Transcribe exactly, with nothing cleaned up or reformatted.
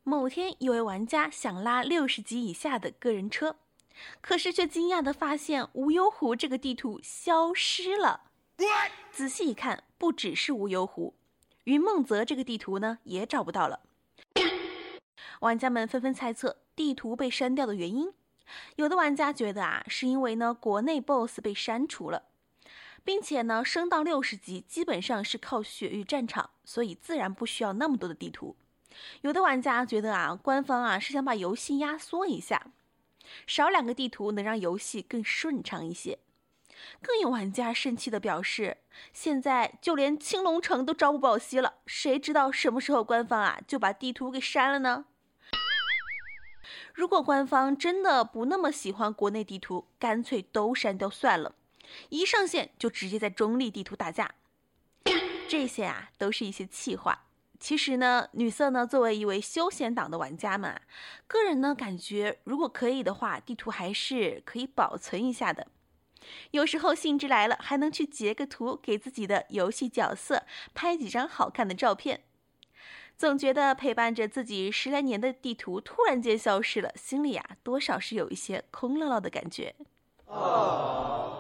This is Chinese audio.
某天，有位玩家想拉六十级以下的个人车，可是却惊讶地发现无忧湖这个地图消失了。仔细一看，不只是无忧湖，云梦泽这个地图呢也找不到了。玩家们纷纷猜测地图被删掉的原因，有的玩家觉得啊，是因为呢国内 B O S S 被删除了，并且呢升到六十级基本上是靠血域战场，所以自然不需要那么多的地图。有的玩家觉得啊，官方啊是想把游戏压缩一下，少两个地图能让游戏更顺畅一些。更有玩家生气地表示，现在就连青龙城都朝不保夕了，谁知道什么时候官方啊就把地图给删了呢？如果官方真的不那么喜欢国内地图，干脆都删掉算了，一上线就直接在中立地图打架。这些啊都是一些气话。其实呢，女色呢作为一位休闲党的玩家们啊，个人呢感觉如果可以的话，地图还是可以保存一下的。有时候兴致来了，还能去截个图给自己的游戏角色拍几张好看的照片。总觉得陪伴着自己十来年的地图突然间消失了，心里啊多少是有一些空落落的感觉。Oh.